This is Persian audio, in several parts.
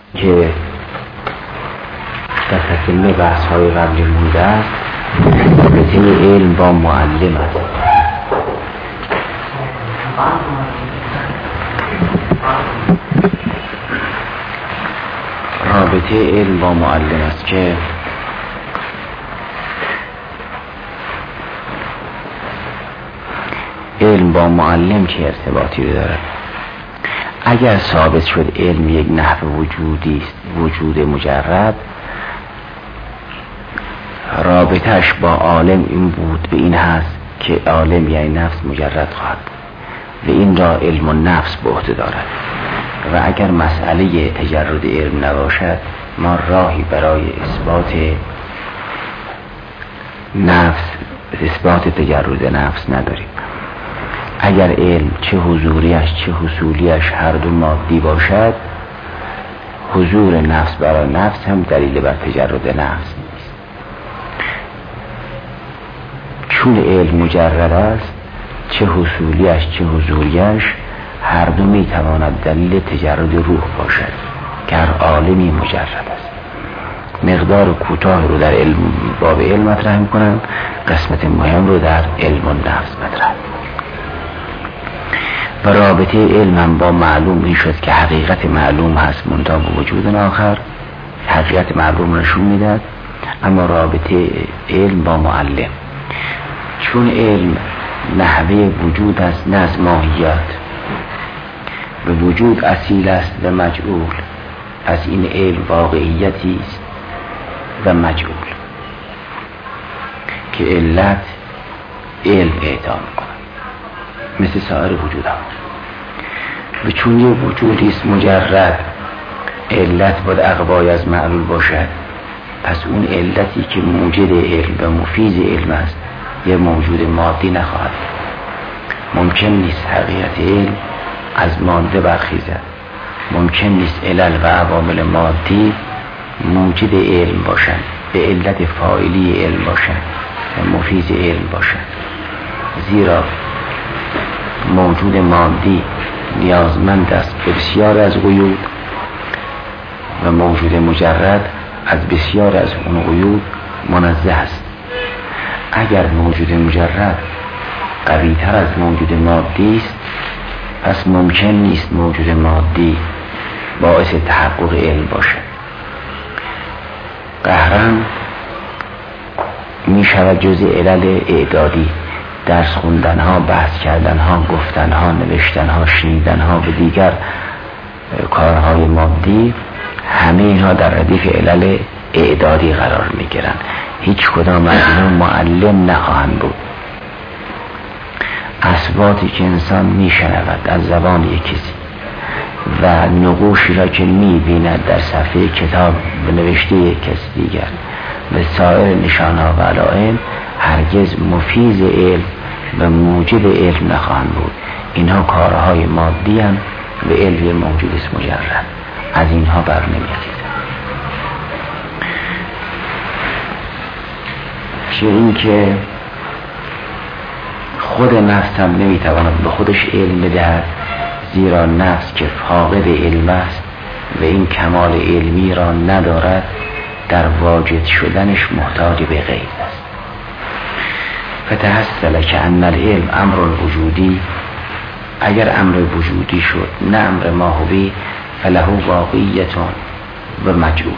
که در تکمیل بحث های قبلی مونده است رابطه علم با معلم است. رابطه علم با معلم است که علم با معلم چه ارتباطی دارد؟ اگر ثابت شد علم یک نحو وجودی است، وجود مجرد، رابطش با عالم این بود، به این هست که عالم یعنی نفس مجرد خواهد بود و این را علم النفس به عهده دارد. و اگر مسئله تجرد علم نباشد ما راهی برای اثبات نفس، اثبات تجرد نفس نداریم. اگر علم چه حضوریش چه حصولیش هر دو مادی باشد، حضور نفس برای نفس هم دلیل بر تجرد نفس نیست. چون علم مجرد است، چه حصولیش چه حضوریش هر دو میتواند دلیل تجرد روح باشد که هر عالمی مجرد است. مقدار کوتاه رو در علم باب علم مطرح میکنم، قسمت مهم رو در علم و نفس مطرح. و رابطه علم هم با معلوم این شد که حقیقت معلوم هست منتها به وجود آخر، حقیقت معلوم نشون میداد. اما رابطه علم با معلم، چون علم نحوه وجود است نه از ماهیات و وجود اصیل است و مجعول، از این علم واقعیتی است و مجعول که علت علم اعطا می‌کند مثل سایر وجود ها. و چون یه وجودی است مجرد، علت باید اقوای از معلول باشد، پس اون علتی که موجد علم و مفیز علم است یه موجود مادی نخواهد. ممکن نیست حقیقت علم از ماده برخیزد، ممکن نیست علل و عوامل مادی موجد علم باشند، به علت فاعلی علم باشند و مفیز علم باشند. زیرا موجود مادی نیازمند است به بسیار از قیود و موجود مجرد از بسیار از اون قیود منزه است. اگر موجود مجرد قوی تر از موجود مادی است، پس ممکن نیست موجود مادی باعث تحقق علم باشد. قهرن می شود جز علل اعدادی، درس خوندن ها، بحث کردن ها، گفتن ها، نوشتن ها، شنیدن ها و دیگر کارهای مادی، همه اینها در ردیف علل اعدادی قرار می گیرند. هیچ کدام از اینها معلم نخواهند بود. اصواتی که انسان می شنود از زبان یک کسی و نقوشی را که می بیند در صفحه کتاب به نوشته یک کسی دیگر و سایر نشانها و علائم هرگز مفیز علم و موجب علم نخواهند بود. اینها کارهای مادی هم و علم موجود است مجرد، از اینها بر نمیخیزد. چه این که خود نفس هم نمیتواند به خودش علم بدهد، زیرا نفس که فاقد علم است و این کمال علمی را ندارد، در واجد شدنش محتاج به غیر است. فتحصل که ان العلم امر وجودی، اگر امر وجودی شد نه امر ماهوی، فله واقعیتون و مجعول.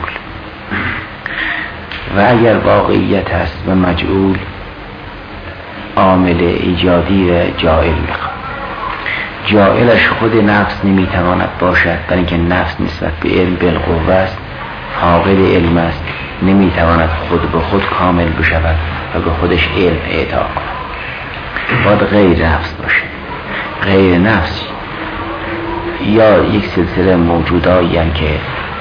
و اگر واقعیت است و مجعول، عامل ایجادی و جائل میخواد. جائلش خود نفس نمیتواند باشد، برای اینکه نفس نسبت به علم بالقوه است، فاقد علم است، نمیتواند خود به خود کامل بشود و به خودش علم اعطا کند. باید غیر نفس باشه. غیر نفس یا یک سلسله موجودایی هستند که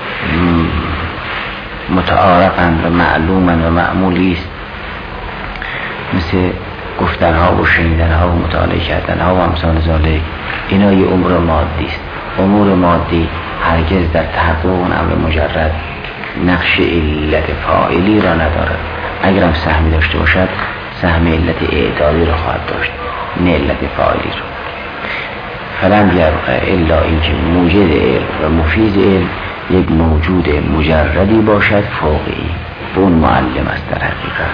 متعارفند و معلومند و معمولی است، مثل گفتنها و شنیدنها و مطالعه کردنها و امثال ذالک. اینا یه امور مادی است. امور مادی هرگز در تحقق اون امر مجرد نقش علت فاعلی را ندارد. اگر هم سهمی داشته باشد، سهم علت اعدادی را خواهد داشت، نه علت فاعلی را. فلم یبقى الا اینکه موجد علم و مفیز علم یک موجود مجردی باشد فوقی، اون معلم است در حقیقت.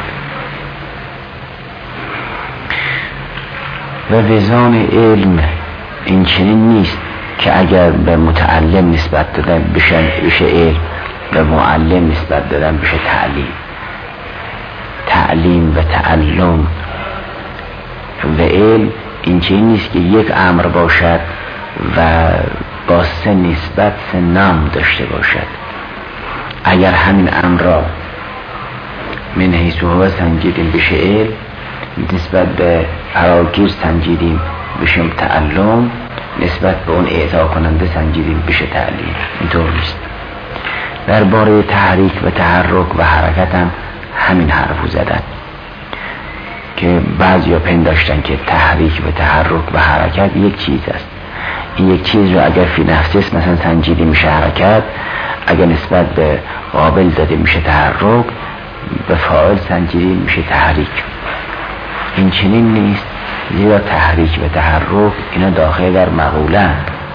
و وزان علم این چنین نیست که اگر به متعلم نسبت دادن بشه علم، به معلم نسبت دادن بشه تعلیم. تعلیم و تعلم و علم این چنین نیست که یک امر باشد و با سه نسبت سه نام داشته باشد. اگر همین امر را من حیث هو سنجیدیم بشه علم، نسبت به فراگیر سنجیدیم بشه تعلم، نسبت به اون اعطا کننده سنجیدیم بشه تعلیم. اینطور نیست. درباره تحریک و تحرک و حرکت هم همین حرفو زدن که بعضیا پنداشتن که تحریک و تحرک و حرکت یک چیز است. این یک چیز رو اگر فی نفسش مثلا سنجیدی میشه حرکت، اگر نسبت به قابل داده میشه تحرک، به فاعل سنجیدی میشه تحریک. این چنین نیست، زیرا تحریک و تحرک اینا داخل در مقوله.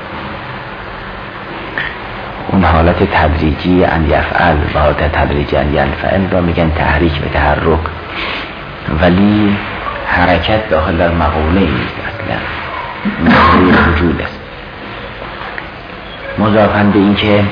اون حالت تدریجی ان یفعل و حالت تدریجی ان یفعل را میگن تحریک و تحرک، ولی حرکت داخل در مقوله نیست، اصلا مقوله وجود است. مضافاً به این که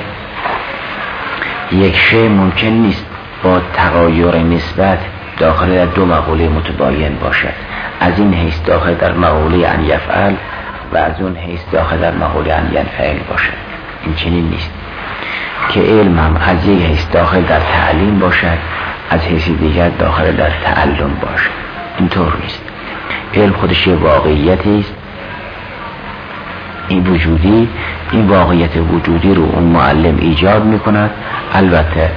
یک شی ممکن نیست با تغایر نسبت داخل در دو مقوله متباین باشد، از این حیث داخل در مقوله ان یفعل و از اون حیث داخل در مقوله ان ینفعل باشد. این چنین نیست که علم هم از یک حیث داخل در تعلیم باشد، از حیث دیگر داخل در تعلم باشد. اینطور نیست. علم خودش یه واقعیتی است، این وجودی، این واقعیت وجودی رو اون معلم ایجاد میکند. البته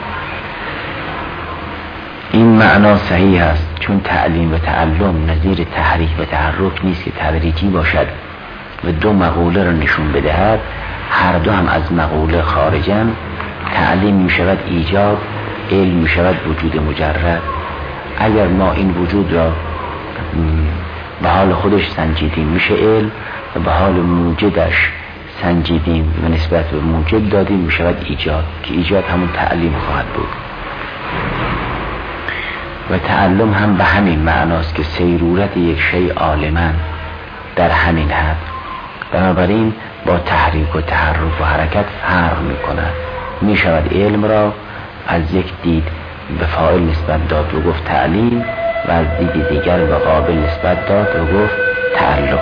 این معنا صحیح است، چون تعلیم و تعلم نظیر تحریک و تحرک نیست که تدریجی باشد و دو مقوله رو نشون بدهد، هر دو هم از مقوله خارجن. تعلیم می شود ایجاد، علم می شود وجود مجرد. اگر ما این وجود را به حال خودش سنجیدیم میشه علم، و به حال موجدش سنجیدیم و نسبت به موجد دادیم می شود ایجاد، که ایجاد همون تعلیم خواهد بود. و تعلم هم به همین معناست که سیرورت یک شی عالماً در همین حد. بنابراین با تحریک و تحرک و حرکت فرق می کند. می شود علم را از یک دید به فاعل نسبت داد و گفت تعلیم، و از دید دیگر به قابل نسبت داد و گفت تعلم.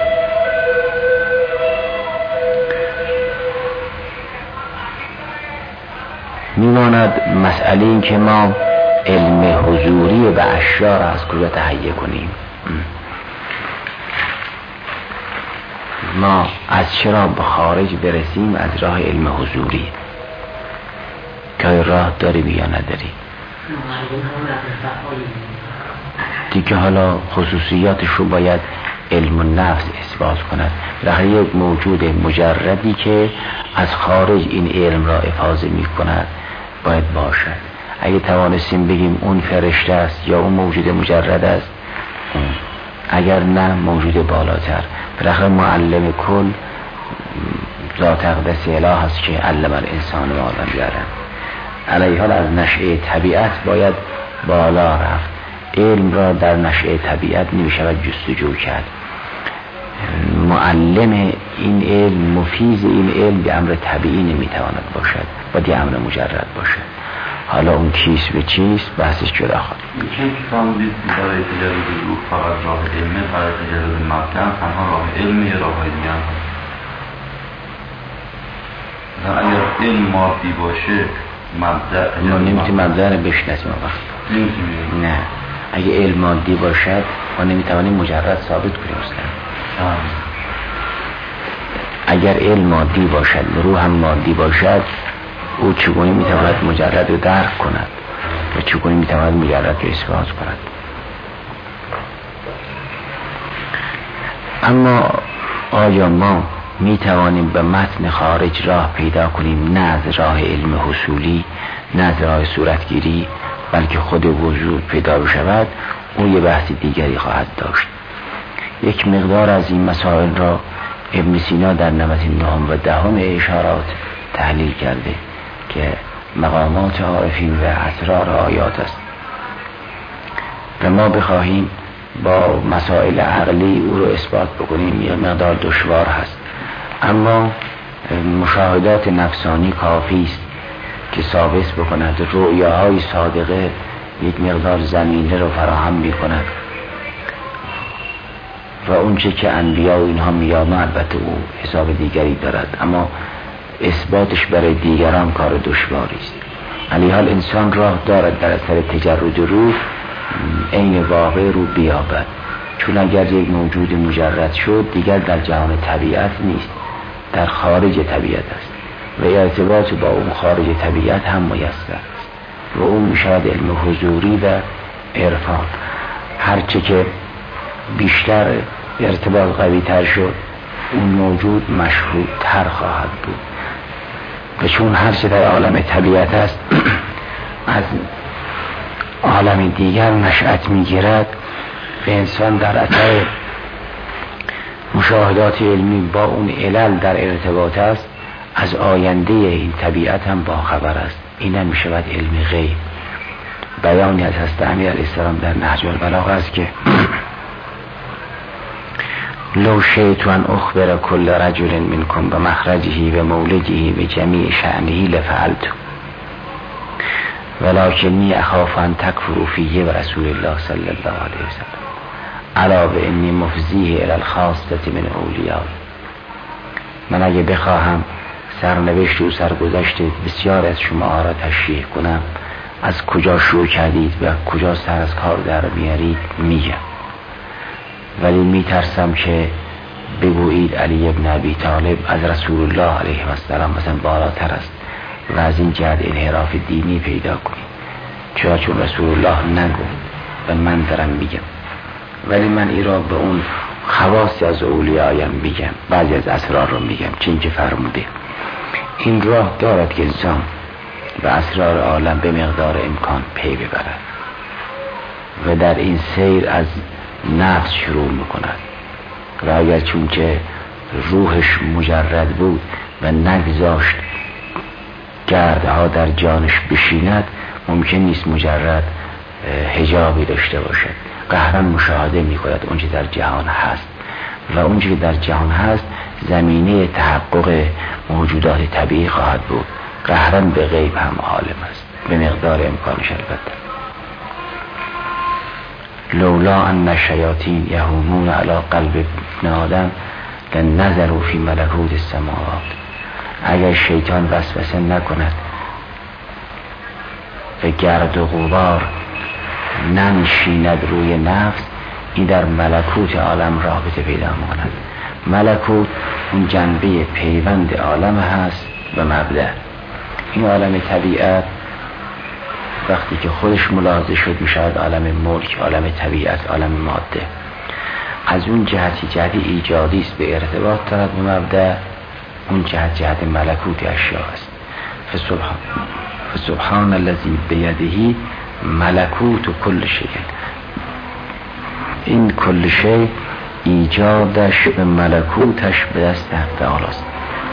میماند مسئله این که ما علم حضوری و اشیاء را از کجا تهیه کنیم. ما از چرا به خارج برسیم؟ از راه علم حضوری. که راه داری یا نداری دیگه. حالا خصوصیاتش رو باید علم النفس اثبات کند. در یک موجود مجردی که از خارج این علم را افاضه می کند باید باشد. اگه توانستیم بگیم اون فرشته است یا اون موجود مجرد است، اگر نه موجود بالاتر. بالاخره معلم کل ذات اقدس اله است که علم الانسان ما لم یعلم. علیه حال از نشأه طبیعت باید بالا رفت. علم را در نشأه طبیعت نمی شود جستجو کرد. معلم این علم، مفیض این علم به امر طبیعی نمی تواند باشد، باید امر مجرد باشد. حالا اون کیست و چیست بحثش جدا خواهد. چون فرمودید برای تجرد روح فقط راه علمه، برای تجرد مبدأ تنها راه علمه، راه دیگه هم مثلا اگر علم مادی باشه مبدأ ما نمیتونیم مبدأ رو بشناسیم وقت. نه، اگه علم مادی باشد ما نمیتوانیم مجرد ثابت کنیم اصلا. اگر علم مادی باشد روح هم مادی باشد، او چگونه میتواند مجرد رو درک کند و چگونه میتواند مجرد رو اثبات کند؟ اما آیا ما میتوانیم به متن خارج راه پیدا کنیم، نه از راه علم حصولی، نه از راه صورتگیری، بلکه خود وجود پیدا بشود؟ او یه بحث دیگری خواهد داشت. یک مقدار از این مسائل را ابن سینا در 99 و 10 اشارات تحلیل کرده. که مقامات عارفین و اسرار آیات است و ما بخواهیم با مسائل عقلی او رو اثبات بکنیم یه مقدار دشوار هست، اما مشاهدات نفسانی کافی است که ثابت بکند رؤیاهای صادقه یک مقدار زمینه رو فراهم میکند و اونچه که انبیا و اینها میگن البته او حساب دیگری دارد، اما اثباتش برای دیگران کار دشواری است. علی حال انسان راه دارد در اثر تجرد روح عین واقع رو بیابد، چون اگر یک موجود مجرد شد دیگر در جهان طبیعت نیست، در خارج طبیعت است و ارتباط با اون خارج طبیعت هم میسر است و اون میشود علم حضوری و عرفان. هرچه که بیشتر ارتباط قوی تر شد اون موجود مشهود تر خواهد بود و چون هرچه در عالم طبیعت است از عالم دیگر نشأت میگیرد و انسان در اثر مشاهدات علمی با اون علل در ارتباط است، از آینده این طبیعت هم باخبر است. این هم میشود علم غیب. بیانی از حضرت امیر علیه السلام در نهج البلاغه است که لو شئت ان اخبر كل رجل منكم بمخرجه و مولده و جمیع شأنه لفعلت ولكنی اخاف ان تکفروا فیه و رسول الله صلی الله علیه وسلم الا و انی مفزیه الی الخاصة من اولیاء. من اگه بخواهم سرنوشت و سرگذشت بسیار از شما را تشریح کنم، از کجا شروع کردید و کجا سر از کار در میارید میگم، ولی میترسم که بگویید علی ابن ابی طالب از رسول الله علیه السلام مثلا بالاتر است و از این جهت انحراف دینی پیدا کنید، چون رسول الله نگفت و من دارم میگم، ولی من ای را به اون خواصی از اولیایم میگم، بعضی از اسرار رو میگم چین که فرموده. این راه دارد که انسان و اسرار عالم به مقدار امکان پی ببرد و در این سیر از نفس شروع میکند و اگر چون که روحش مجرد بود و نگذاشت گردها در جانش بشیند، ممکن نیست مجرد حجابی داشته باشد. قهرن مشاهده میکند اونچه در جهان هست و اونچه در جهان هست زمینه تحقق موجودات طبیعی خواهد بود. قهرن به غیب هم عالم است به مقدار امکانش. البته لولا ان الشیاطین یهومون علی قلب ابن آدم لنظروا فی ملکوت السماوات. اگر شیطان وسوسه نکند و گرد و غبار ننشیند روی نفس، این در ملکوت عالم رابطه پیدا می‌کند. ملکوت اون جنبه پیوند عالم هست و مبدأ. این عالم طبیعت وقتی که خودش ملاحظه شد میشود عالم ملک، عالم طبیعت، عالم ماده. از اون جهت ایجادی است به ارتباط دارد به مبدأ، اون جهت ملکوت اشیاء است. فسبحان الذی بیده ملکوت و کل شیء. این کل شیء ایجادش به ملکوتش به دست تعالی است.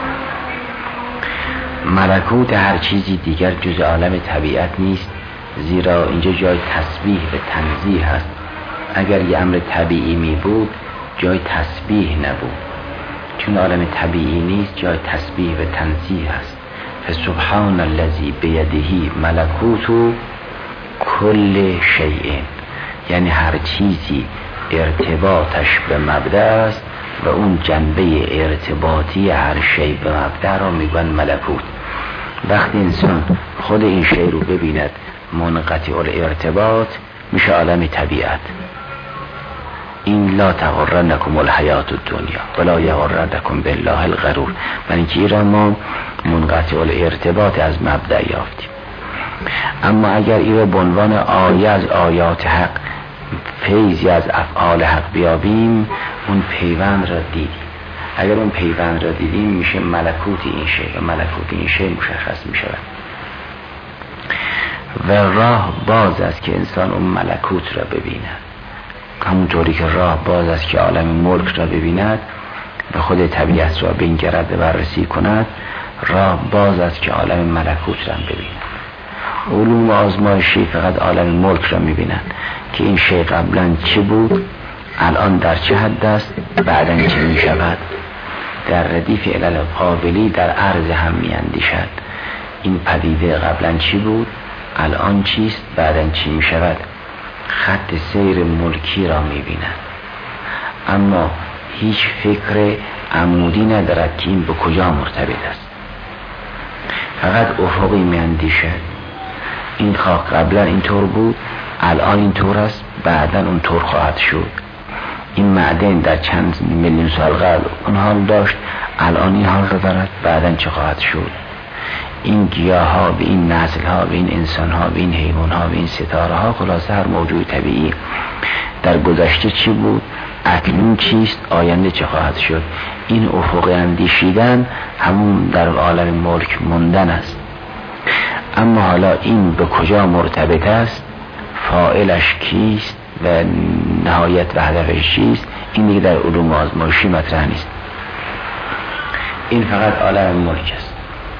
ملکوت هر چیزی دیگر جز عالم طبیعت نیست، زیرا اینجا جای تسبیح و تنزیه هست. اگر یه امر طبیعی می بود جای تسبیح نبود، چون عالم طبیعی نیست جای تسبیح و تنزیه هست. فسبحان الذی بیده ملکوت کل شیء، یعنی هر چیزی ارتباطش به مبدأ است و اون جنبه ارتباطی هر شیء به مبدأ را میگن ملکوت. وقتی انسان خود این شیء رو ببیند منقطع الارتباط میشه عالم طبیعت. این لا تغرنکم الحیات الدنیا ولا یغرنکم بالله الغرور. برای اینکه ایران ما منقطع الارتباط از مبدأ یافتیم. اما اگر این رو به عنوان آیه از آیات حق، فیضی از افعال حق بیابیم، اون پیوند را دیدیم. اگر اون پیوند را دیدیم میشه ملکوت این شی و ملکوت این شی مشخص میشود و راه باز است که انسان اون ملکوت را ببیند، همونطوری که راه باز است که عالم ملک را ببیند و خود طبیعت را بنگرد و بررسی کند. راه باز است که عالم ملکوت را ببینند. علوم آزمایشی فقط عالم ملک را میبینند که این شیء قبلا چه بود، الان در چه حد است، بعداً چه میشود. در ردیف علل قابلی در عرض هم میاندیشد. این پدیده قبلا چی بود، الان چیست، بعداً چی میشود. خط سیر ملکی را میبینند، اما هیچ فکر عمودی ندارد که این به کجا مرتبط است. فقط افقی میاندیشد. این خاک قبلا اینطور بود، الان اینطور است، بعدا اونطور خواهد شد. این معدن در چند میلیون سال قبل اون حال داشت، الان این حال را دارد، بعدا چه خواهد شد. این گیاه ها به این نسل ها، به این انسان ها، به این حیوان ها، به این ستاره ها، خلاصه هر موجود طبیعی در گذشته چی بود، اکنون چیست، آینده چه خواهد شد. این افق اندیشیدن همون در عالم ملک موندن است. اما حالا این به کجا مرتبط است، فاعلش کیست و نهایت و هدفش چیست، این دیگه در علوم آزمایشی مطرح نیست. این فقط عالم ملک است.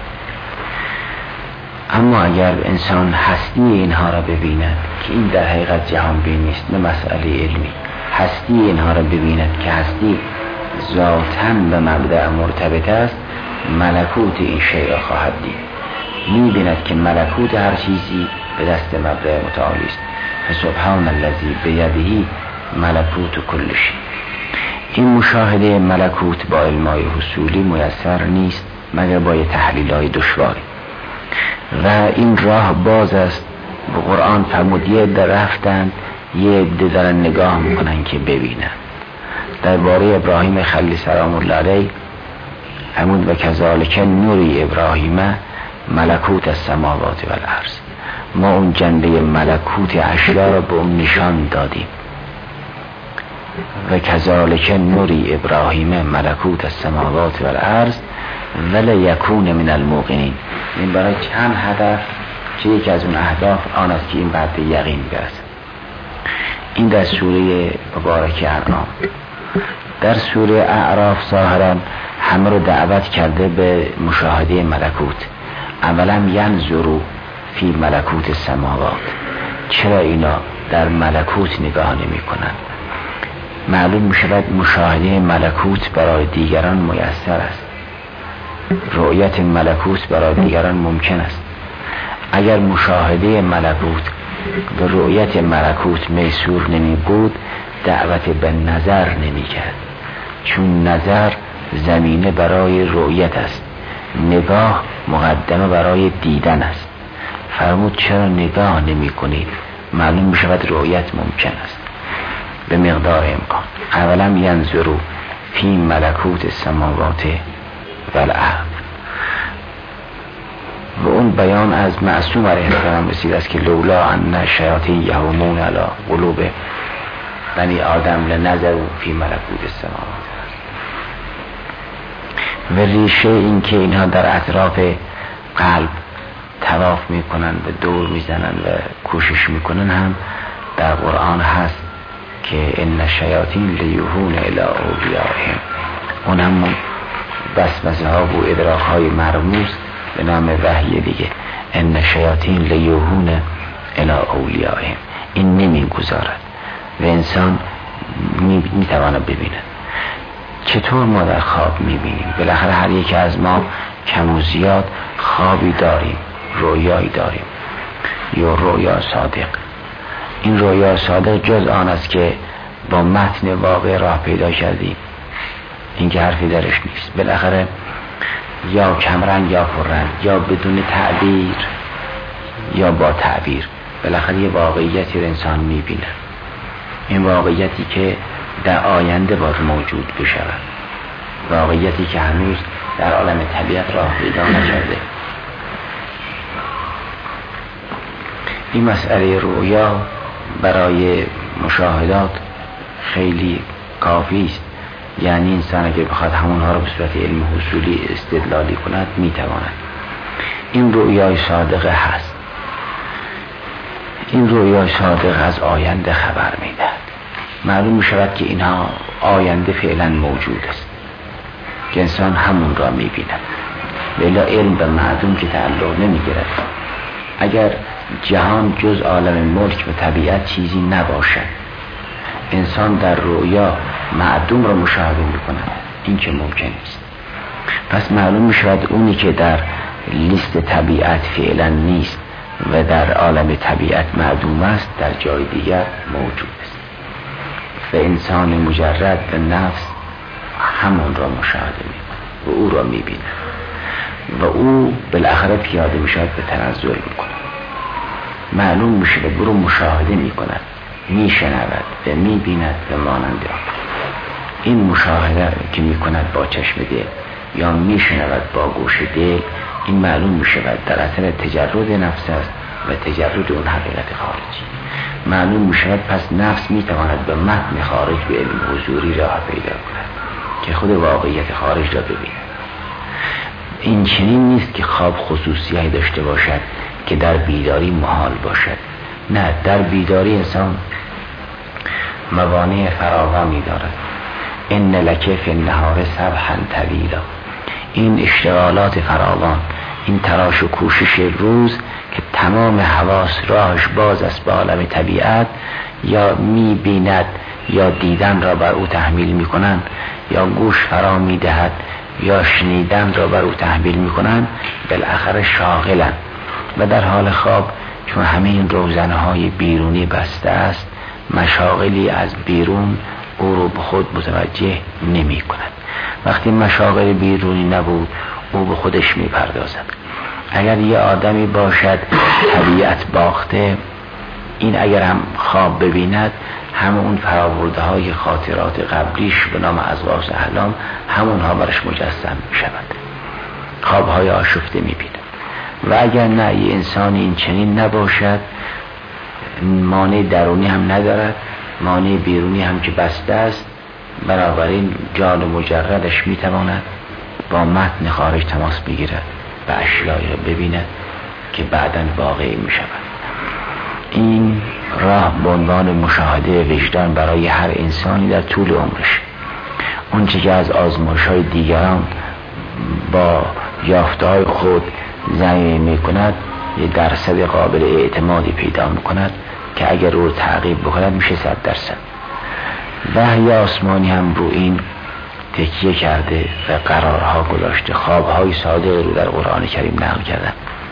اما اگر انسان هستی اینها را ببیند که این در حقیقت جهان بین نیست، نه مسئله علمی، هستی اینها را ببیند که هستی ذاتاً به مبدأ مرتبط است، ملکوت این شیء را خواهد دید. می‌بیند که ملکوت هر چیزی به دست مبدأ متعالی است. فسبحان الذی بیده ملکوت کل شیء. این مشاهده ملکوت با علمای حصولی میسر نیست مگر با تحلیل‌های دشواری، و این راه باز است. به قرآن فرمود یه عده رفتند، یه عده دارن نگاه میکنن که ببینن. درباره ابراهیم خلیل سلام الله علیه فرمود و کذالک نوری ابراهیم ملکوت السماوات و الارض. ما اون جنبه ملکوت اشیا را به اون نشان دادیم. و کذالک نوری ابراهیم ملکوت السماوات و الارض ولیکون من الموقنین. این برای چند هدف که یکی از اون اهداف آن است که این بعد به یقین برسد. این در سوره مبارکه انعام. در سوره اعراف ظاهرا همه رو دعوت کرده به مشاهده ملکوت. اولا ینظروا فی ملکوت السماوات. چرا اینا در ملکوت نگاه نمی کنن؟ معلوم می شود مشاهده ملکوت برای دیگران میسر است، رؤیت ملکوت برای دیگران ممکن است. اگر مشاهده ملکوت و رؤیت ملکوت میسور نمی بود، دعوت به نظر نمی کرد، چون نظر زمینه برای رؤیت است، نگاه مقدمه برای دیدن است. فرمود چرا نگاه نمی کنید؟ معلوم می شود رؤیت ممکن است به مقدار امکان. اولا ینظروا فی ملکوت السماوات و الارض. و اون بیان از معصوم علیه السلام رسید است که لولا ان شیاطین یهومون علی قلوب بنی آدم لنظروا فی ملکوت السماوات. و ریشه این که اینها در اطراف قلب طواف میکنن و دور میزنن و کوشش میکنن هم در قرآن هست که ان شیاطین لیوحون الی اولیائهم. اون هم وسوسه ها و ادراک های مرموز به نام وحی دیگه. ان شیاطین لیوحون الی اولیائهم. این نمیگذارد و انسان میتواند ببیند. چطور ما در خواب میبینیم؟ بالاخره هر یک از ما کم و زیاد خوابی داریم، رویایی داریم، یا رویا صادق. این رویا صادق جز آن است که با متن واقع راه پیدا کردیم، این که حرفی درش نیست. بالاخره یا کمرنگ یا پررنگ، یا بدون تعبیر یا با تعبیر، بالاخره یه واقعیتی رو انسان میبینه. این واقعیتی که در آینده باید موجود بشود، واقعیتی که هنوز در عالم طبیعت راه پیدا نکرده. این مسئله رؤیا برای مشاهدات خیلی کافی است. یعنی انسان اگر بخواد همونها رو به صورت علم حصولی استدلالی کند میتواند. این رؤیای صادقه هست. این رؤیای صادق از آینده خبر میدهد. معلوم میشود که اینها آینده فعلا موجود است که انسان همون را میبیند. ولی علم به معدوم که تعلق نمیگیرد. اگر جهان جز عالم ملک و طبیعت چیزی نباشد، انسان در رؤیا معدوم را مشاهده میکند، این که ممکن است. پس معلوم میشود اونی که در لیست طبیعت فعلا نیست و در عالم طبیعت معدوم است، در جای دیگر موجود است. و انسان مجرد به نفس همون را مشاهده میکند و او را میبیند و او بالاخره پیاده میشود به تنزل میکند، معلوم میشه و برو مشاهده میکند، میشنود و میبیند و مانند آن. این مشاهده که میکند با چشم دل یا میشنود با گوش دل، این معلوم میشود در اثر تجرد نفس است و تجرد اون حقیقت خارجی. معلوم میشود پس نفس میتواند به متن خارج به علم حضوری راه پیدا کند که خود واقعیت خارج را ببیند. این چنین نیست که خواب خصوصیتی داشته باشد که در بیداری محال باشد. نه، در بیداری انسان موانع فراوانی دارد. ان لک فی النهار سبحا طویلا، این اشتغالات فراوان، این تلاش و کوشش روز که تمام حواس راهش باز است به عالم طبیعت، یا می‌بیند یا دیدن را بر او تحمیل می‌کنند، یا گوش فرا می‌دهد یا شنیدن را بر او تحمیل می‌کنند، بالاخره شاغلند. و در حال خواب چون همه این روزنهای بیرونی بسته است، مشاغلی از بیرون او رو به خود متوجه نمی کند. وقتی مشاغل بیرونی نبود، او به خودش می پردازد. اگر یه آدمی باشد طبیعت باخته، این اگر هم خواب ببیند، همه اون فراورده های خاطرات قبلیش به نام اضغاث احلام همونها برش مجسم می شود، خوابهای آشفته می بیند. و اگر نه، یه انسانی این چنین نباشد، مانع درونی هم ندارد، مانع بیرونی هم که بسته است، بنابراین جان مجردش میتواند با متن خارج تماس بگیرد و اشیایی را ببیند که بعداً واقعی میشود. این راه به عنوان مشاهده وجدان برای هر انسانی در طول عمرش، اون چه که از آزمایش‌های دیگران با یافته‌های خود ضمیمه میکند، یه درصد قابل اعتمادی پیدا میکند که اگر رو تعقیب بکند میشه 100%. وحی آسمانی هم رو این تکیه کرده و قرارها گذاشته، خوابهای صادق رو در قرآن کریم نقل کردن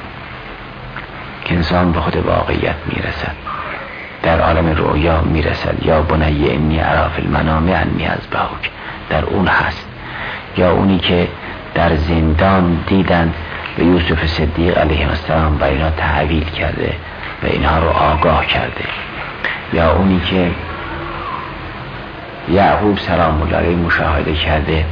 که انسان به خود واقعیت میرسد، در عالم رؤیا میرسد. یا بنی انی اری فی المنام انی اذبحک، در اون هست. یا اونی که در زندان دیدن و یوسف صدیق علیه السلام برای اینا تحویل کرده و اینها رو آگاه کرده. یا اونی که یعقوب سلام الله علیه مشاهده کرده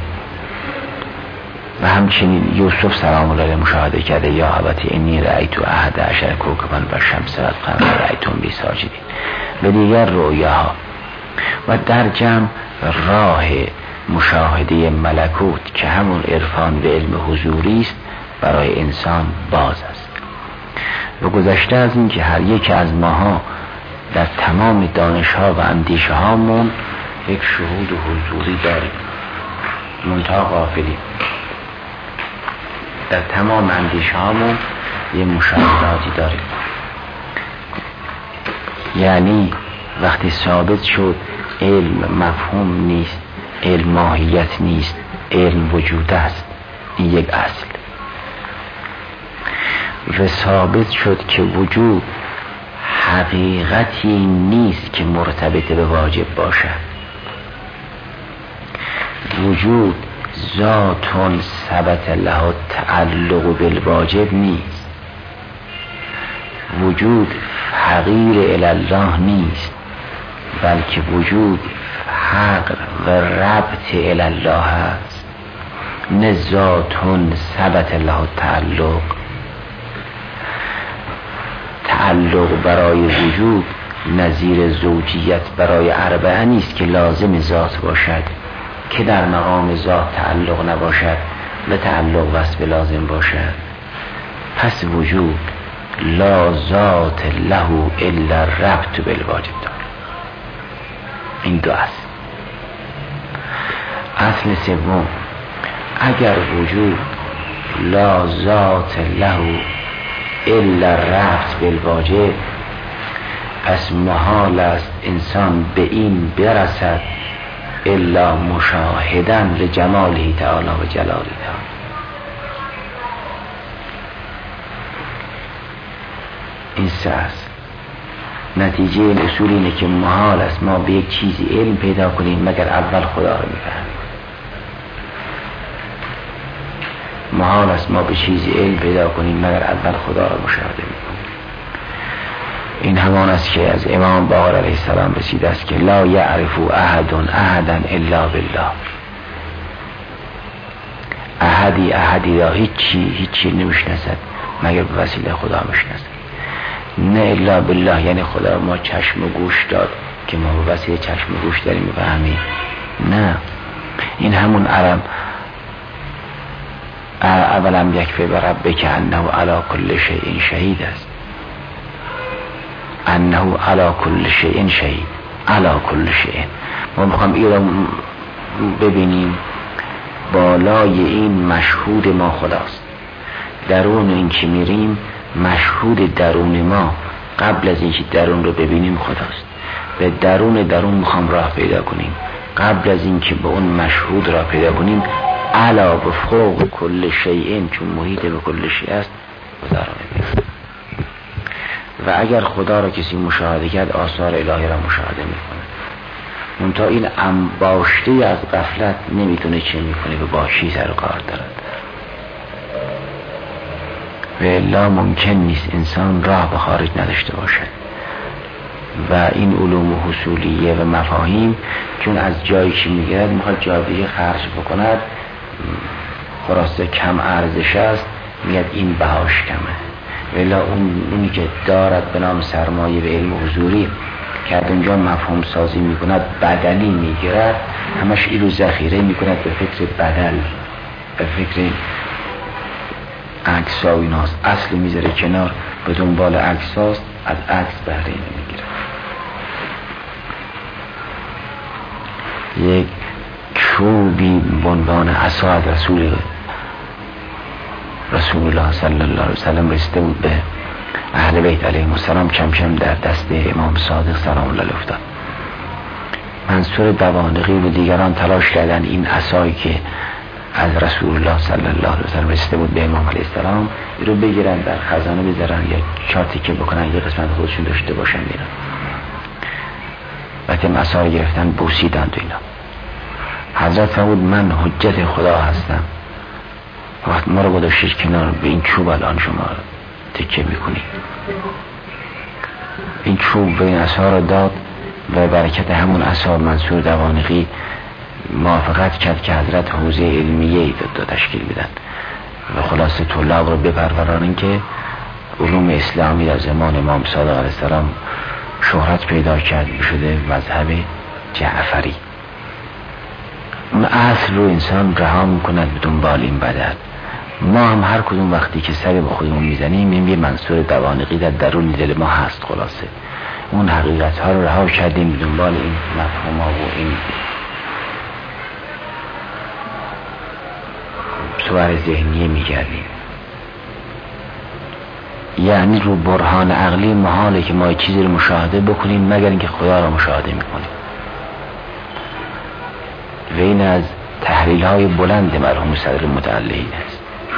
و همچنین یوسف سلام الله علیه مشاهده کرده، یا ابتی انی رأیت احد عشر کوکبا و الشمس والقمر رأیتهم لی ساجدین، و دیگر رؤیاها. و در جمع راه مشاهده ملکوت که همون عرفان و علم حضوری است برای انسان باز است. و گذشته از این که هر یک از ماها در تمام دانش‌ها و اندیشه هامون یک شهود حضوری داریم، منتها غافلیم. در تمام اندیشه هامون یه مشاهداتی داریم. یعنی وقتی ثابت شد علم مفهوم نیست، علم ماهیت نیست، علم وجود است، این یک اصل. و ثابت شد که وجود حقیقتی نیست که مرتبط به واجب باشد. وجود ذاتون ثبت له تعلق بالواجب نیست. وجود حقیر الله نیست، بلکه وجود حق و ربط الله است. نه ذاتون ثبت له تعلق برای وجود نظیر زوجیت برای اربعه نیست که لازم ذات باشد، که در مقام ذات تعلق نباشد و تعلق وصف لازم باشد. پس وجود لا ذات له الا ربط بالواجب دارد. این دو است. اصل سوم، اگر وجود لا ذات له الا ربط بالواجب، پس محال است انسان به این برسد الا مشاهدن لجماله تعالی و جلاله تعالی. این سه است. نتیجه این اصول اینه که محال است ما به یک چیزی علم پیدا کنیم مگر اول خدا رو میفهمیم. محال است ما به چیزی علم پیدا کنیم مگر اول خدا رو مشاهده میکنیم. این همان است که از امام باقر علیه السلام رسیده است که لا یعرف احد احدا الا بالله. احدی را هیچی نمیشناسد مگر به وسیله خدا میشناسد. نه الا بالله یعنی خدا ما چشم و گوش داد که ما به وسیله چشم و گوش داریم میفهمیم. نه، این همون اولم یکفی بربک انه علی کل شیء شهید است. انه علی کل شیء شهید، علی کل شیء. ما میخوام این رو ببینیم، بالای این مشهود ما خداست. درون این که میریم مشهود درون ما قبل از اینکه درون رو ببینیم خداست. به درون میخوام راه پیدا کنیم قبل از اینکه به اون مشهود راه پیدا کنیم. علا به فوق کل شیء، چون محیط به کل شیء است خدا را میبینیم. و اگر خدا را کسی مشاهده کرد آثار الهی را مشاهده میکنه. منتها این انباشته از غفلت نمیتونه چه میکنه و با چی سر و کار دارد. و الا ممکن نیست انسان راه به خارج نداشته باشد. و این علوم حصولیه و مفاهیم چون از جایی که میگرد میخواد جاده خرج بکند، خلاصه کم ارزش است، میاد این بهاش کمه. ولی اونی که دارد به نام سرمایه به علم حضوری که اونجا مفهوم سازی میکند بدلی میگیرد، همش این رو ذخیره میکند به فکر بدل، به فکر عکس ها و ایناست. اصلی میذاره کنار، به دنبال عکس هاست، از عکس بهره نمیگیره. یک چوبی به عنوان عصا از رسول الله صلی الله علیه وسلم رسیده بود به اهل بیت علیهم السلام، کم کم در دست امام صادق سلام الله علیه افتاد. منصور دوانقی و دیگران تلاش کردن این عصایی که از رسول الله صلی الله علیه وسلم رسیده بود به امام علیه السلام این رو بگیرن در خزانه بذارن یا چارتی که بکنن یه قسمت خودشون داشته باشن اینا. وقتی عصا رو گرفتن بوسیدند و اینا. حضرت فرمود من حجت خدا هستم. وقت ما رو گذاشتید کنار، به این چوب الان شما تکیه میکنی. این چوب و این عصا رو داد و برکت همون عصا منصور دوانقی موافقت کرد که حضرت حوزه علمیه دو تشکیل بدن و خلاصه طلاب رو بپرورانن که علوم اسلامی در زمان امام صادق علیه السلام شهرت پیدا کرد شده مذهب جعفری. اون اصل رو انسان رها میکند به دنبال این بدل. ما هم هر کدوم وقتی که سر به خودمون میزنیم این یه منصور دوانقی در درون دل ما هست. خلاصه اون حقیقت ها رو رها کردیم به دنبال این مفهوم ها و این صور ذهنیه میگردیم. یعنی رو برهان عقلی محاله که ما چیزی رو مشاهده بکنیم مگر اینکه خدا رو مشاهده میکنیم. و این از تحلیل های بلند مرحوم صدر متعلقین است.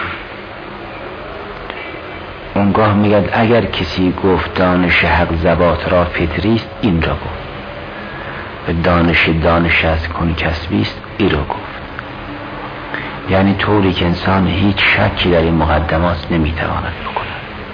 اونگاه میگد اگر کسی گفت دانش حق ذوات را فطریست، این را گفت. و دانش از کن کسبیست، این را گفت. یعنی طوری که انسان هیچ شکی در این مقدمات نمیتواند بکند.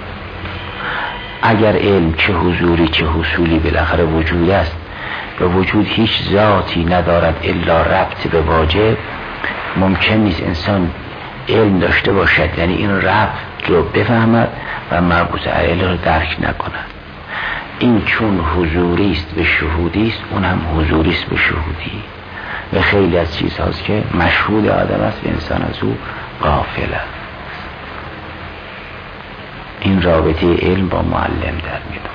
اگر علم چه حضوری چه حصولی بالاخره وجود است و وجود هیچ ذاتی ندارد الا ربط به واجب، ممکن نیست انسان علم داشته باشد، یعنی این ربط رو بفهمد و مربوط علیه رو درک نکند. این چون حضوری است به شهودی است، اون هم حضوری است به شهودی. و خیلی از چیزهاست که مشهود آدم است و انسان از او غافل است. این رابطه علم با معلم در میاد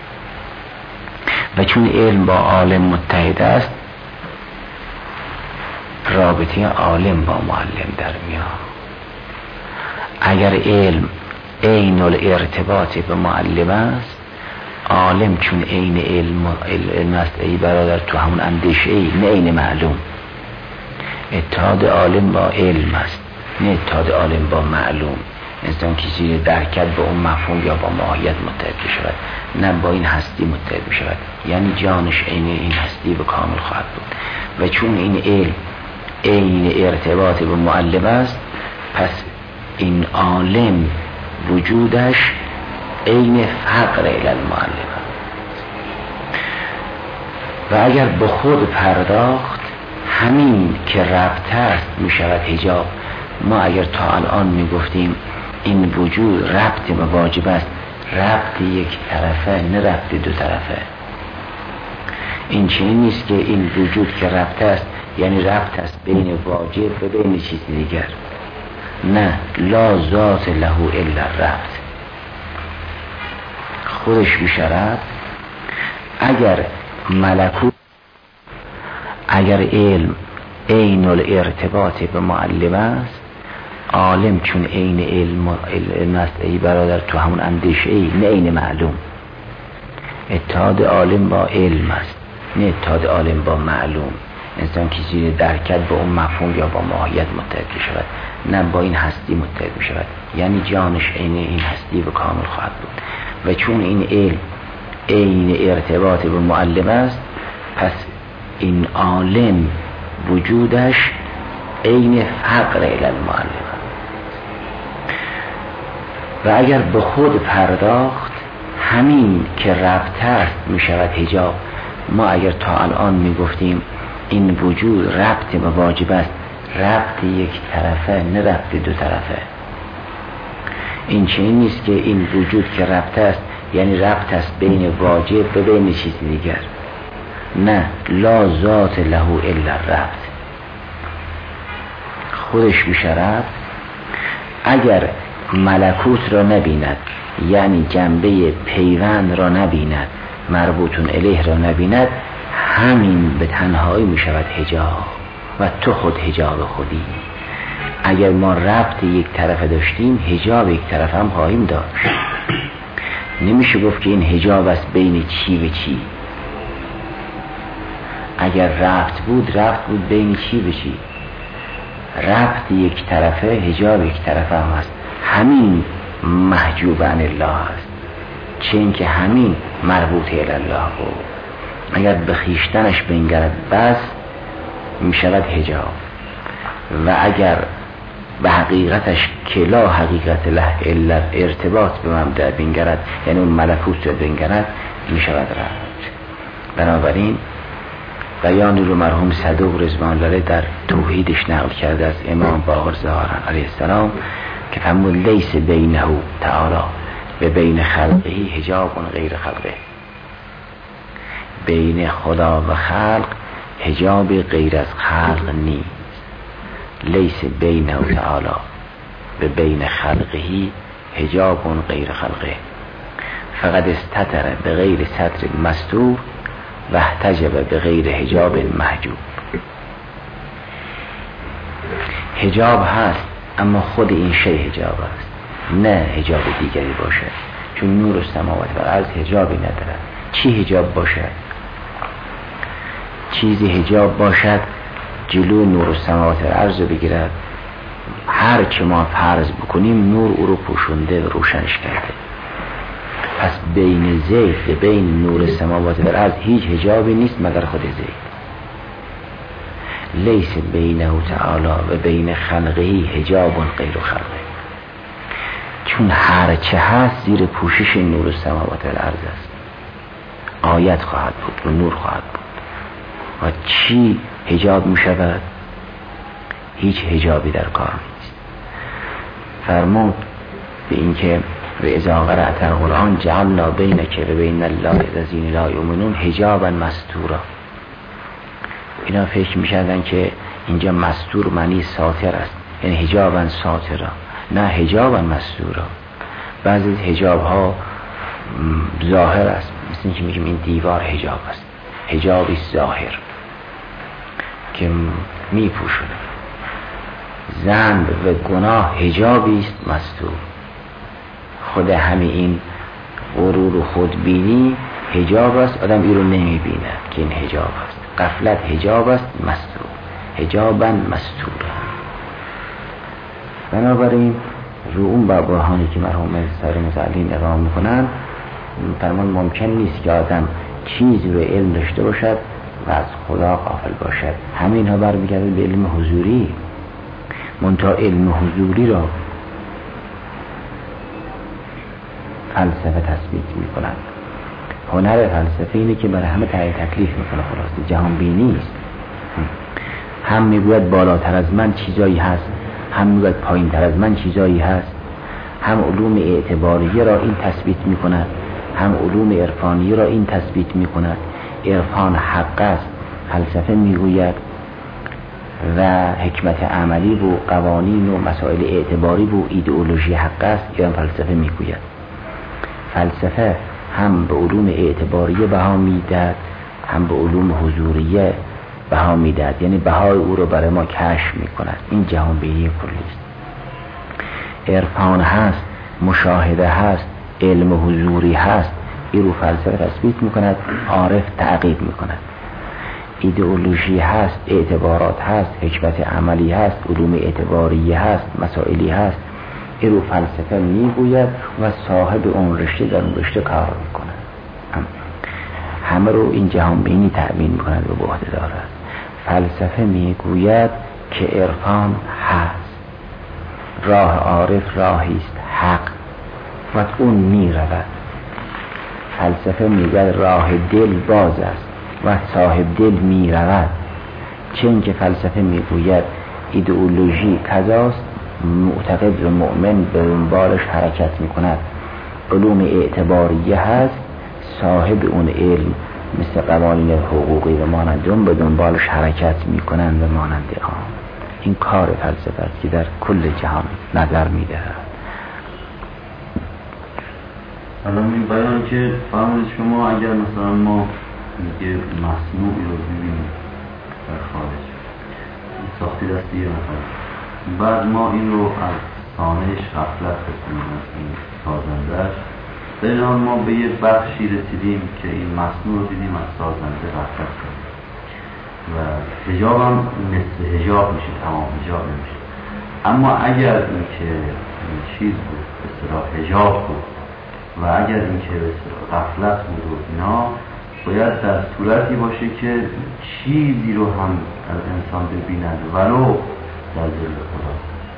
و چون علم با عالم متحد است، رابطه عالم با معلم در میاد. اگر علم عین الارتباط به معلم است، عالم چون عین علم است ای برادر تو همون اندیشه ای، نه عین معلوم. اتحاد عالم با علم است، نه اتحاد عالم با معلوم. انسان کسی درکت به اون مفهوم یا با ماهیت متحد شود، نه با این هستی متحد شود، یعنی جانش عین این هستی به کامل خواهد بود. و چون این علم عین ارتباط به معلم است، پس این عالم وجودش عین فقر الی المعلم. و اگر به خود پرداخت، همین که ربط است می شود حجاب. ما اگر تا الان می گفتیم این وجود ربط به واجب است، ربط یک طرفه نه ربط دو طرفه. این چنین نیست که این وجود که ربط است یعنی ربط است بین واجب و بین چیز دیگر. نه، لا ذات له الا الربط، خودش میشود. اگر ملکوت، اگر علم عین الارتباط به معلم است، عالم چون عین علم است ای برادر تو همون اندیشه ای، نه عین معلوم. اتحاد عالم با علم است، نه اتحاد عالم با معلوم. انسان کسی درکت به اون مفهوم یا با ماهیت متحد شود، نه با این هستی متحد شود، یعنی جانش عین این هستی به کامل خواهد بود. و چون این علم عین ارتباط به معلم است، پس این عالم وجودش عین فقر الی المعلم. و اگر به خود پرداخت، همین که ربط است می شود حجاب. ما اگر تا الان می گفتیم این وجود ربط به واجب است، ربط یک طرفه نه ربط دو طرفه. این چنین نیست که این وجود که ربط است یعنی ربط است بین واجب و بین چیز دیگر. نه، لا ذات له الا الربط، خودش میشود. اگر ملکوت را نبیند، یعنی جنبه پیوند را نبیند، مربوطون الیه را نبیند، همین به تنهایی می شود حجاب. و تو خود حجاب خودی. اگر ما ربط یک طرفه داشتیم، حجاب یک طرف هم خواهیم داشت. نمیشه گفت که این حجاب است بین چی و چی. اگر ربط بود بین چی و چی. ربط یک طرفه، حجاب یک طرفه هم است. همین محجوب عن الله است، چون که همین مربوط الی الله بود. اگر به خیشتنش بنگرد بس می شود حجاب. و اگر به حقیقتش که لا حقیقت له الا ارتباط به مبدأ بنگرد، یعنی اون ملکوت رو بنگرد، می شود ربط. بنابراین بیانی رو مرحوم صدوق رضوان الله در توحیدش نقل کرده از امام باقر ظاهرا علیه السلام که فرمود لیس بینه تعالی و بین خلقه حجاب غیر خلقه. بین خدا و خلق حجاب غیر از خلق نیست. لیس بینه تعالی و بین خلقه حجاب غیر خلقه، فقد استتر به غیر ستر مستور و احتجب به غیر حجاب محجوب. حجاب هست اما خود این شی حجاب است، نه حجاب دیگری باشد. چون نور السماوات و الارض حجابی ندارد. چی حجاب باشد؟ چیزی حجاب باشد جلو نور السماوات و الارض رو بگیرد، هر چه ما فرض بکنیم نور او رو پوشونده و روشنش کرده. پس بین زید و بین نور السماوات و الارض هیچ حجابی نیست مگر خود زید. لیس بینه تعالی و بین خلقه حجاب غیر خلقه، چون هر چه هست زیر پوشش نور السماوات و الارض است. آیت خواهد بود و نور خواهد بود. و چی حجاب می شود؟ هیچ حجابی در کار نیست. فرمود به این که و اذا قرأت القرآن جعلنا بینک و بین الله الذین لا یؤمنون حجابا مستورا. اینا فکر می‌کردن که اینجا مستور معنی ساتر است، یعنی حجابا ساترا، نه حجابا مستورا. بعضی حجاب ها ظاهر است، مثل اینکه میگیم این دیوار حجاب است، حجابی ظاهر که میپوشونه. ذنب و گناه حجابی است مستور. خود همین این غرور و خودبینی حجاب است، آدم این رو نمیبینه که این حجاب است. غفلت حجاب است مستور، حجابا مستور. بنابراین رو اون برهانی که مرحوم سر متعلین اقامه میکنن فرمان ممکن نیست که آدم چیزی رو علم داشته باشد و از خدا غافل باشد. همین ها برمیگرده به علم حضوری. منتها علم حضوری را فلسفه تثبیت میکنند. هنر فلسفه اینه که برای همه تعیین تکلیف میکنه. خلاصه جهان بینی است. هم میگوید بالاتر از من چیزایی هست، هم میگوید پایین تر از من چیزایی هست. هم علوم اعتباریه را این تثبیت میکند، هم علوم عرفانیه را این تثبیت میکند. عرفان حق است فلسفه میگوید و حکمت عملی و قوانین و مسائل اعتباری و ایدئولوژی حق است یا فلسفه میگوید. فلسفه هم به علوم اعتباریه بها میدهد، هم به علوم حضوریه بها میدهد، یعنی بهای او رو برای ما کشف میکند. این جهان بینی کلی است. عرفان هست، مشاهده هست، علم حضوری هست، این رو فلسفه تثبیت میکند، عارف تعقیب میکند. ایدئولوژی هست، اعتبارات هست، حکمت عملی هست، علوم اعتباریه هست، مسائلی هست، این رو فلسفه میگوید و صاحب اون رشته در اون رشته کار میکند. همه رو این جهان بینی تأمین میکند و به عهده دارد. فلسفه میگوید که عرفان هست، راه عارف راهی است حق و اون میرود. فلسفه میگوید راه دل باز است و صاحب دل میرود. چون که فلسفه میگوید ایدئولوژی کذاست، معتقد و مؤمن به دنبالش حرکت میکند. علوم اعتباریه هست، صاحب اون علم مثل قوانین حقوقی و مانند اون به دنبالش حرکت میکنند و مانند آن. این کار فلسفه است که در کل جهان نظر میدهد. الان این بیان که فرمودید شما اگر مثلا ما یه مصنوعی رو ببینیم در خارج ساختی دستی یه نفر، بعد ما این رو از صانعش غفلت بکنیم، از این سازندهش، در این حال ما به یه بخشی رسیدیم که این مصنوع رو دیدیم از سازنده غفلت کنیم و حجاب هم مثل حجاب میشه، تمام حجاب نمیشه. اما اگر این که این چیز بود به اصطلاح حجاب بود و اگر این که به اصطلاح غفلت بود و اینا، باید در صورتی باشه که چیزی رو هم از انسان ببیند ولو در ظل خدا.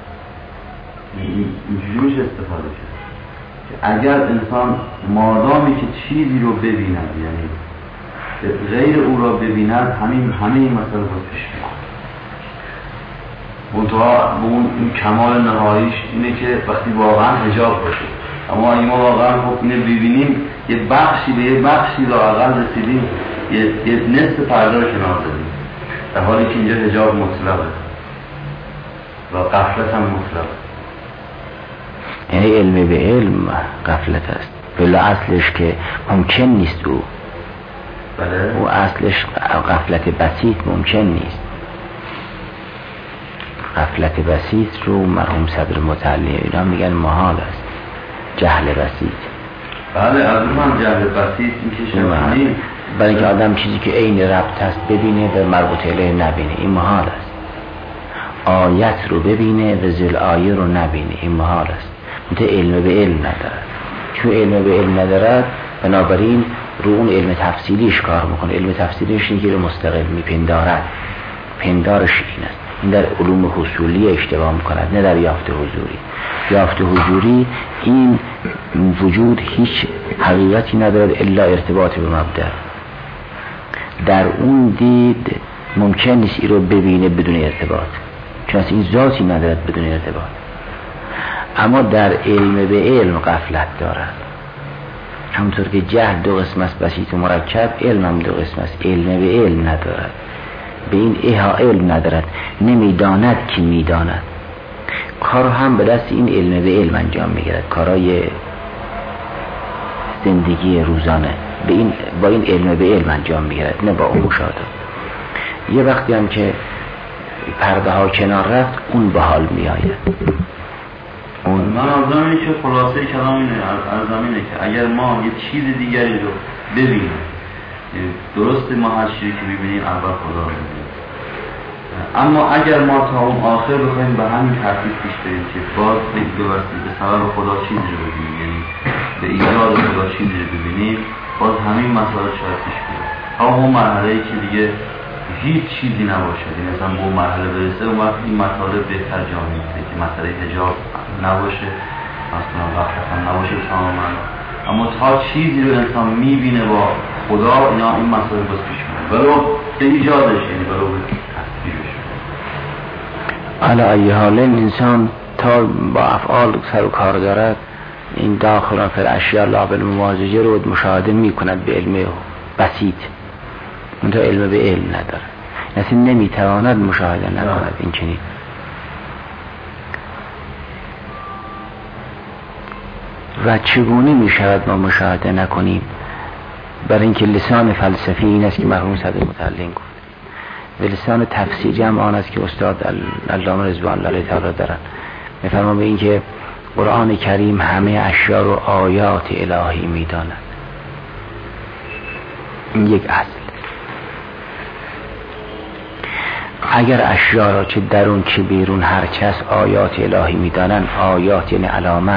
اینجوری میشه استفاده شد که اگر انسان مادامی که چیزی رو ببیند، یعنی غیر او را ببیند، همه این مسئله رو پیش می‌کنه. منتها اون کمال نهاییش اینه که وقتی واقعا حجاب باشه. اما اگه ما واقعا خب اینه ببینیم، یه بخشی به یه بخشی لااقل رسیدیم، یه نصف پرده رو کنار دادیم، در حالی که اینجا حجاب مطلقه و غفلت هم مطلقه. یعنی علم به علم غفلت است، بلا اصلش که ممکن نیست او. بله. او اصلش غفلت بسیط ممکن نیست. غفلت بسیط رو مرحوم صدر متعلی اینا میگن محال است. جهل بسیط. بله، از اون هم جهل بسیط این که شما برای اینکه آدم چیزی که عین ربط است ببینه و مربوط الیه نبینه، این محال است. آیت رو ببینه و ذل آیه رو نبینه، این محال است. منتها علم به علم ندارد. چون علم به علم ندارد، بنابراین رو اون علم تفصیلیش کار میکنه. علم تفصیلیش اینه که رو مستقل میپندارد. پندارش این است. این در علوم حصولی اشتباه میکند، نه در یافت حضوری. یافت حضوری این وجود هیچ حقیقتی ندارد الا ارتباط به مبدأ. در اون دید ممکن نیست این رو ببینه بدون ارتباط، چون این ذاتی ندارد بدون ارتباط. اما در علم به علم غفلت دارد. همونطور که جهل دو قسم است، بسیط و مرکب، علم هم دو قسم است، علم به علم ندارد. به این ایها علم ندارد، نمیداند که میداند. کار هم به دست این علم به علم انجام میگیرد، کارای زندگی روزانه با این علم به علم انجام میگیرد، نه با اون مشاهده. یه وقتی هم که پرده ها کنار رفت اون به حال می آید. من از اینه که خلاصه کلام اینه، از اینه که اگر ما یه چیز دیگری رو ببینیم، درست ما هر چیزی که ببینیم اول خدا رو ببینیم، اما اگر ما تا اون آخر بخوایم به همین ترتیب پیش بریم که باز به سبب خدا چیزی رو ببینیم، یعنی به ایجاد خدا چیزی رو ببینیم، باز همین مسائل شاید پیش بیاد تا اون مرحله‌ای که دیگه هیچ چیزی نباشه. یعنی مثلا به اون مرحله برسه اون وقت این مطالب بهتر جا میفته که مسئله حجاب نباشه، مثلا وقت هم نباشه تماما، اما تا چیزی رو انسان میبینه با خدا اینا این مسئله باز پیش میاد ولو به ایجادش، یعنی ولو به تصویرش. علا ای حال انسان تا با افعال سر و کار دارد این داخل فی الاشیاء لا بالمواجهه رو مشاهده میکند به علم بسیط، اون تا علم به علم نداره، یعنی نمیتواند مشاهده نکند. این چنین و چگونه میشود ما مشاهده نکنیم؟ برای اینکه لسان فلسفی این است که مرحوم صدر متعلم گفت و لسان تفسیری هم آن است که استاد علامه رضوان الله تعالی دارن. میفرمان به این که قرآن کریم همه اشیاء رو آیات الهی میداند. این یک اصل. اگر اشیاء را چه درون چه بیرون هرچه از آیات الهی میدانن، آیات یعنی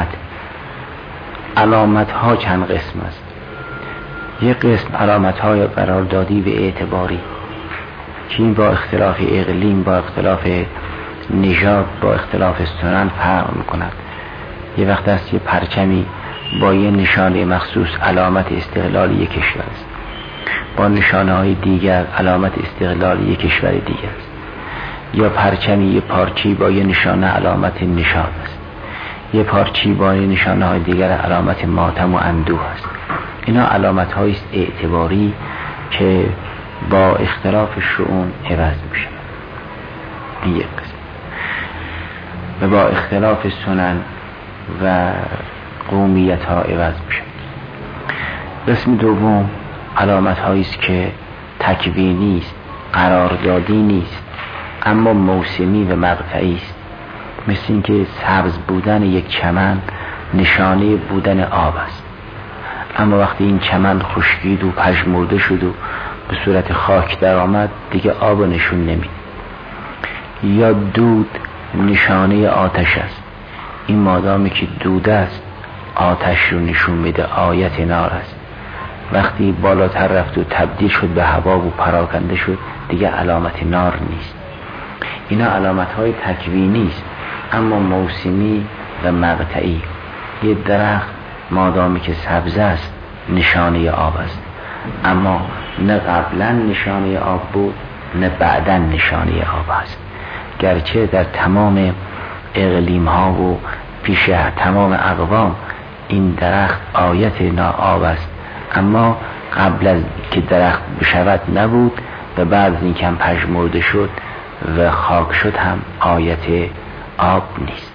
علامت ها چند قسم است. یک قسم علامت های قراردادی و اعتباری که این با اختلاف اقلیم، با اختلاف نژاد، با اختلاف سنن فرق میکند. یه وقت است یه پرچمی با یه نشانه مخصوص علامت استقلال یک کشور است، با نشانه های دیگر علامت استقلال یک کشور دیگر است. یا پرچمی یه پارچی با یه نشانه علامت نشاد است، یه پارچی با یه نشانه های دیگر علامت ماتم و اندوه است. اینا علامت های اعتباری که با اختلاف شؤون عوض میشه. این یک قسم. و با اختلاف سنن و قومیت ها عوض میشه. قسم دوم علامت هایی است که تکوینی است، قراردادی نیست، اما موسمی و مقطعی است. مثل اینکه سبز بودن یک چمن نشانه بودن آب است، اما وقتی این چمن خشکید و پژمرده شد و به صورت خاک در آمد دیگه آب نشون نمید. یا دود نشانه آتش است، این مادامی که دود است آتش رو نشون میده، آیت نار است. وقتی بالاتر رفت و تبدیل شد به هوا و پراکنده شد دیگه علامت نار نیست. اینا علامت های تکوینی است اما موسمی و مقطعی. یه درخت مادامی که سبز است نشانه آب است، اما نه قبلا نشانه آب بود نه بعدا نشانه آب است. گرچه در تمام اقلیم ها و پیش تمام اقوام این درخت آیت آب است، اما قبل از که درخت بشود نبود و بعد از این که هم پژمرده شد و خاک شد هم آیت آب نیست.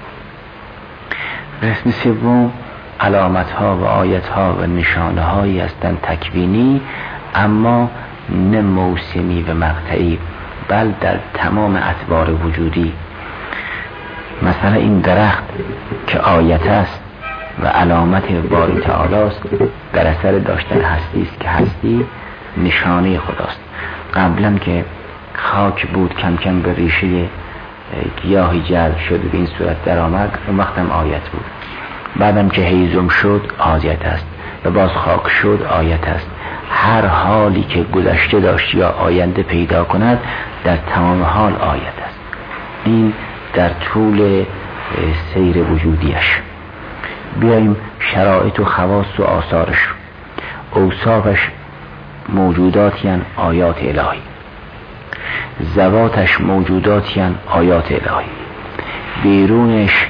قسم سوم علامت ها و آیت ها و نشانه هایی هستند تکوینی اما نه موسمی و مقطعی، بل در تمام اطوار وجودی. مثلا این درخت که آیت است و علامت باری تعالی است در اثر داشتن هستی است که هستی نشانه خداست. قبلا که خاک بود کم کم به ریشه گیاهی جذب شد به این صورت در آمد، اون وقت هم آیت بود. بعدم که هیزم شد آیت است و باز خاک شد آیت است. هر حالی که گذشته داشت یا آینده پیدا کند در تمام حال آیت است. این در طول سیر وجودیش. بیاییم شرایط و خواص و آثارش، اوصافش موجوداتی هستند آیات الهی، ذواتش موجوداتی هستند آیات الهی، بیرونش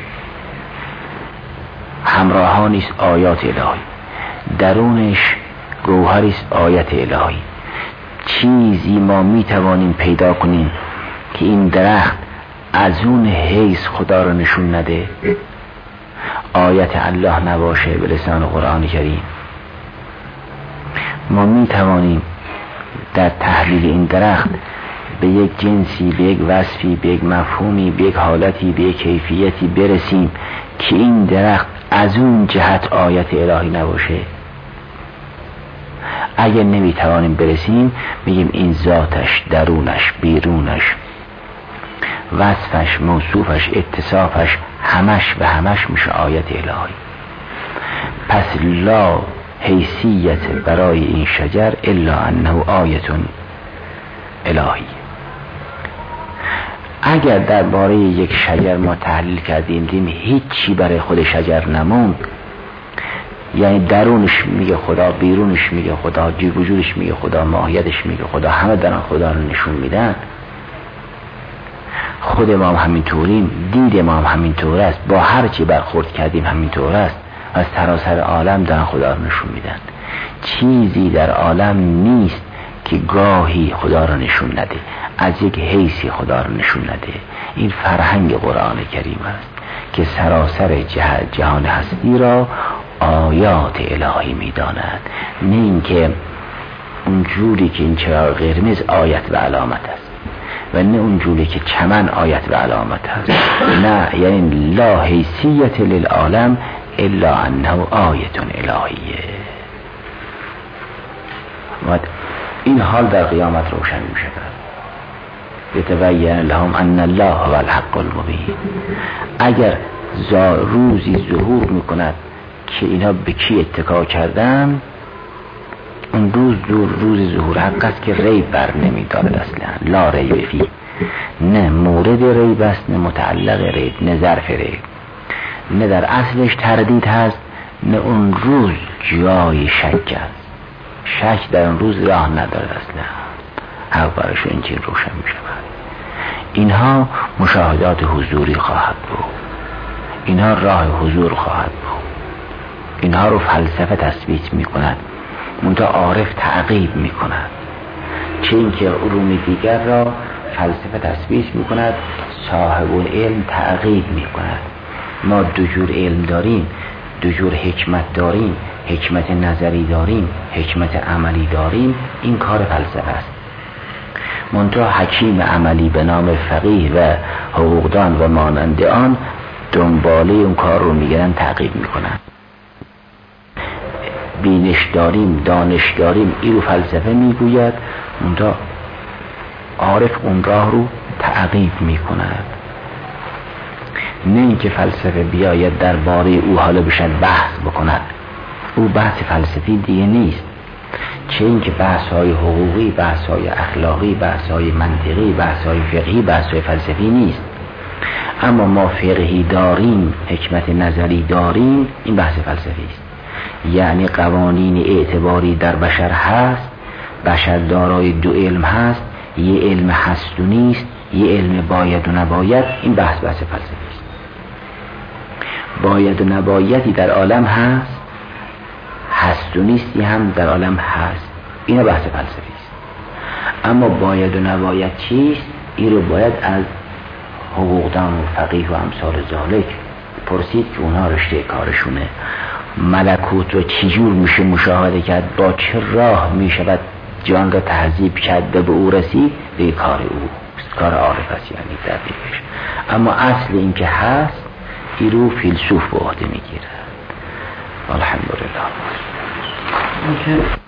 همراهانی است آیات الهی، درونش گوهری است آیت الهی. چیزی ما می توانیم پیدا کنیم که این درخت از اون حیث خدا رو نشون نده، آیت الله نباشه به لسان قرآن کریم؟ ما می توانیم در تحلیل این درخت به یک جنسی، به یک وصفی، به یک مفهومی، به یک حالتی، به یک کیفیتی برسیم که این درخت از اون جهت آیت الهی نباشه. اگر نمیتوانیم برسیم میگیم این ذاتش، درونش، بیرونش، وصفش، موصوفش، اتصافش، همش و همش میشه آیت الهی. پس لا حیثیت برای این شجر الا انه آیت الهی. اگر درباره یک شجر ما تحلیل کردیم دیم هیچی برای خود شجر نموند، یعنی درونش میگه خدا، بیرونش میگه خدا، وجودش میگه خدا، ماهیتش میگه خدا، همه دارن خدا رو نشون میدن، خود ما هم همینطوریم، دید ما هم همینطور است، با هر چی برخورد کردیم همینطور است، از سراسر عالم دارن خدا رو نشون میدن. چیزی در عالم نیست که گاهی خدا رو نشون نده، از یک حیثی خدا رو نشون نده. این فرهنگ قرآن کریم است که سراسر جهان هستی را آیات الهی میداند، نه اینکه اونجوری که این چراغ قرمز آیت و علامت است و نه اونجوری که چمن آیت و علامت است. نه، یعنی لا حیثیت للعالم الا انه آیت الهیه. این حال در قیامت روشن می شود. یتبین لهم ان الله هو الحق المبین. اگر روزی ظهور می کند که اینا به کی اتکا کردن، اون روز ظهور حق است که ریب بر نمی دارد اصلا، لا ریب فی، نه مورد ریب است، نه متعلق ریب، نه ظرف ریب، نه در اصلش تردید هست، نه اون روز جای شک است. شک در اون روز راه ندارد اصلا، حق برشون این چیز روشن می شود. اینها مشاهدات حضوری خواهد بود، اینها راه حضور خواهد بود، اینها رو فلسفه تثبیت می کند، منتها عارف تعقیب می کند. چه اینکه علوم دیگر را فلسفه تثبیت می کند، صاحب العلم تعقیب می کند. ما دو جور علم داریم، دو جور حکمت داریم، حکمت نظری داریم، حکمت عملی داریم. این کار فلسفه است. منتها حکیم عملی به نام فقیه و حقوقدان و مانند آن دنباله اون کار رو میگیرن، تعقیب میکنن. بینش داریم، دانش داریم، این رو فلسفه میگوید، منتها عارف اون راه رو تعقیب میکند. نه اینکه فلسفه بیاید درباره او حالا بشن بحث بکند، او بحث فلسفی دیگه نیست. چه اینکه بحث های حقوقی، بحث های اخلاقی، بحث های منطقی، بحث های فقهی، بحث های فلسفی نیست. اما ما فقهی داریم، حکمت نظری داریم، این بحث فلسفی است. یعنی قوانین اعتباری در بشر هست، بشر دارای دو علم هست، یه علم هست و نیست، یه علم باید و نباید. این بحث فلسفی است. باید و نبایدی در عالم هست، هست و نیستی هم در عالم هست، اینا بحث فلسفی است. اما باید و نباید چیست؟ این رو باید از حقوقدان و فقیه و امثال ذالک پرسید که اونا رشته کارشونه. ملکوت رو چجور میشه مشاهده کرد، با چه راه میشود جان را تهذیب کرد و به او رسید، به کار او، کار عارف است یعنی در دیگرش. اما اصل این که هست، این رو فیلسوف به عهده میگیرد. الحمدلله.